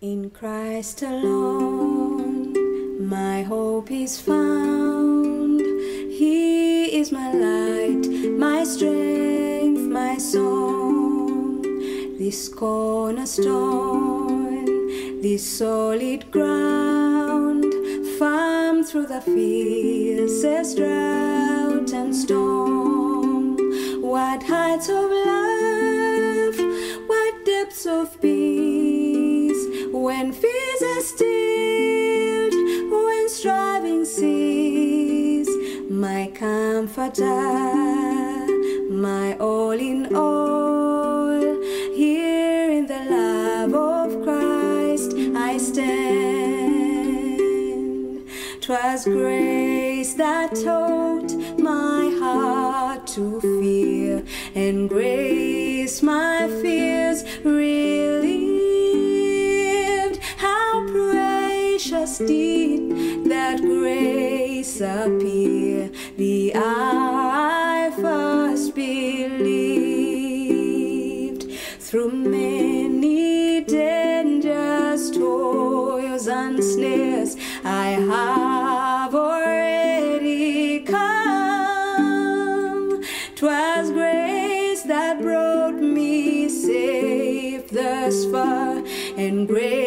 In Christ alone, my hope is found. He is my light, my strength, my song. This cornerstone, this solid ground, firm through the fiercest drought and storm. What heights of love, what depths of peace, when fears are stilled, when striving cease. My comforter, my all in all, here in the love of Christ I stand. 'Twas grace that taught my heart to fear, and grace my fears relieved. How precious did that grace appear the hour I first believed. Through many dangers, toils and snares, I have already come. 'Twas grace that brought me safe thus far, and grace